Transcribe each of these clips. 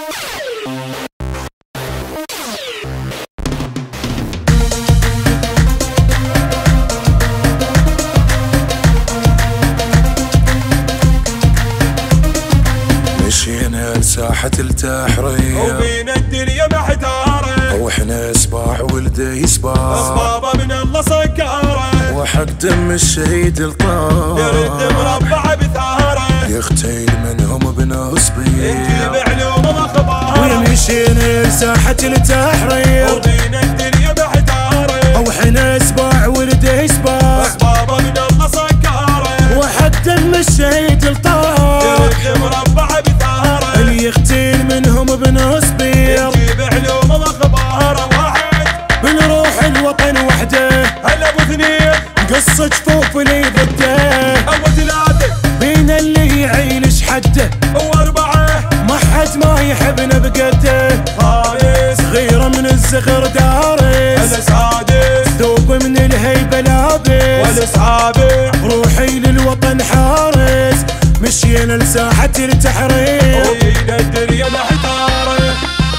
مشينا لساحة التحرير وبينا الدنيا محتارة، وإحنا سباع ولدي سباع، أصبابه من الله سكارة، وحق دم الشهيد الطار يرد مربع بثارة، يغتيل منهم ابن صبير، نجيب علوم واخبار. ومشينا لساحة التحرير وبينا الدنيا محتارة، وإحنا سباع ولدي سباع، أصبابه من الله سكارة، وحق دم الشهيد الطار يرد مربع بثارة، اللي يغتيل منهم ابن صبير، نجيب علوم واخبار. واحد بنروح الوطن وحده، هلا ابو اثنين قص جفوف اللي ضده، ابو ثلاثة بينا اللي يعيلش حده، واربعة ما حد ما يحبنا بقده، خامس صغيرة من الزغر دارس، السادس ثوب من الهيبة لابس، والسابع روحي للوطن حارس، مشينا لساحة التحرير. وبينا الدنيا محتارة.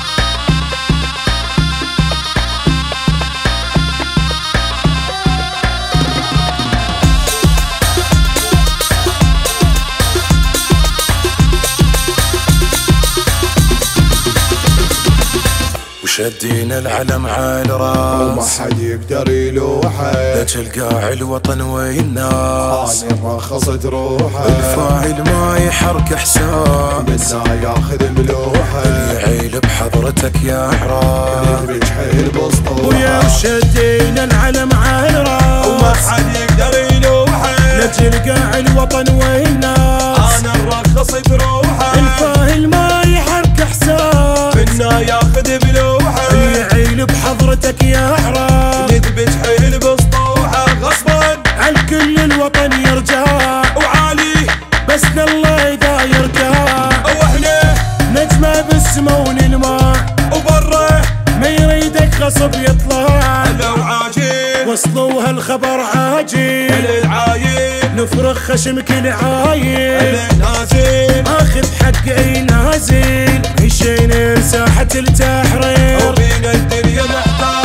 وشدينا العلم على الراس، وما حد يقدر يلوحه، لا تلقى الوطن والناس، انا رخصت روحه، الفاعل ما يحرك حساب، منا ياخذ ملوحه، يعيل بحضرتك يا حراس، بجحيل بسطوحه، ويا وشدينا العلم على وما الراس، حد يقدر يلوحه، لا تلقى الوطن والناس، انا رخصت روحه، الفاعل ما يحرك حساب، منا ياخذ بلوحه، يعيل بحضرتك يا حراس، نذبح حيل بسطوحه، غصبا الكل الوطن يرجع، وعالي بس الله اذا يرجع، واحنا نجمه بالسما ونلمع، وبره ما يريدك غصب يطلع، لو عاجل وصلوا هالخبر عاجل، العايل نفرخ خشم كل عايل، نازل اخذ حق اي نازل، مشينا لساحة التحرير. وبينا الدنيا محتارة.